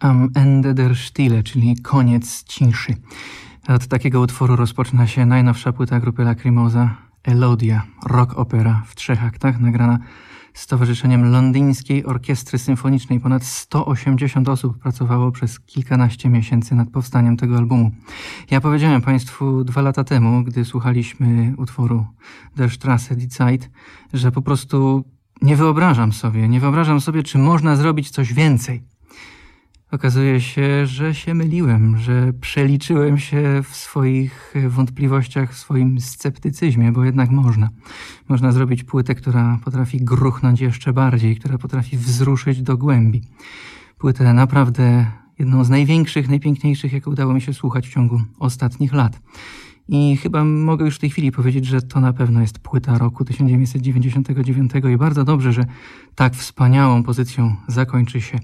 Am Ende der Stille, czyli koniec ciszy. Od takiego utworu rozpoczyna się najnowsza płyta grupy Lacrimosa, Elodia, rock opera w 3 aktach, nagrana z Towarzyszeniem Londyńskiej Orkiestry Symfonicznej. Ponad 180 osób pracowało przez kilkanaście miesięcy nad powstaniem tego albumu. Ja powiedziałem Państwu 2 lata temu, gdy słuchaliśmy utworu Der Straße die Zeit, że po prostu nie wyobrażam sobie, czy można zrobić coś więcej. Okazuje się, że się myliłem, że przeliczyłem się w swoich wątpliwościach, w swoim sceptycyzmie, bo jednak można. Można zrobić płytę, która potrafi gruchnąć jeszcze bardziej, która potrafi wzruszyć do głębi. Płytę naprawdę jedną z największych, najpiękniejszych, jaką udało mi się słuchać w ciągu ostatnich lat. I chyba mogę już w tej chwili powiedzieć, że to na pewno jest płyta roku 1999 i bardzo dobrze, że tak wspaniałą pozycją zakończy się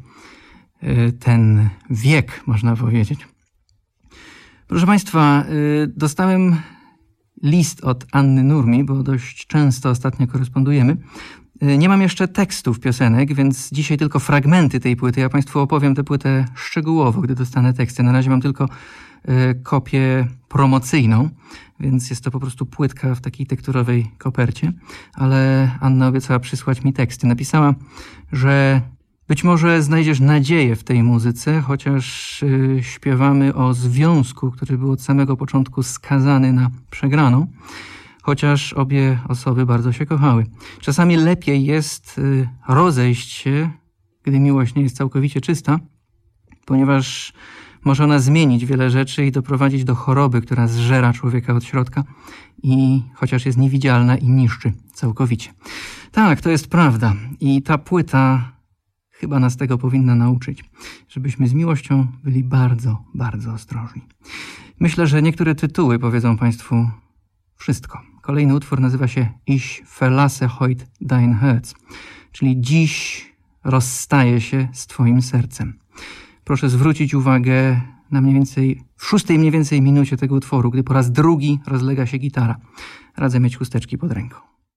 ten wiek, można powiedzieć. Proszę Państwa, dostałem list od Anny Nurmi, bo dość często ostatnio korespondujemy. Nie mam jeszcze tekstów piosenek, więc dzisiaj tylko fragmenty tej płyty. Ja Państwu opowiem tę płytę szczegółowo, gdy dostanę teksty. Na razie mam tylko kopię promocyjną, więc jest to po prostu płytka w takiej tekturowej kopercie, ale Anna obiecała przysłać mi teksty. Napisała, że być może znajdziesz nadzieję w tej muzyce, chociaż śpiewamy o związku, który był od samego początku skazany na przegraną, chociaż obie osoby bardzo się kochały. Czasami lepiej jest rozejść się, gdy miłość nie jest całkowicie czysta, ponieważ może ona zmienić wiele rzeczy i doprowadzić do choroby, która zżera człowieka od środka i chociaż jest niewidzialna i niszczy całkowicie. Tak, to jest prawda i ta płyta chyba nas tego powinna nauczyć, żebyśmy z miłością byli bardzo, bardzo ostrożni. Myślę, że niektóre tytuły powiedzą Państwu wszystko. Kolejny utwór nazywa się Ich verlasse heut dein Herz, czyli dziś rozstaję się z Twoim sercem. Proszę zwrócić uwagę na w 6 mniej więcej minucie tego utworu, gdy po raz drugi rozlega się gitara. Radzę mieć chusteczki pod ręką.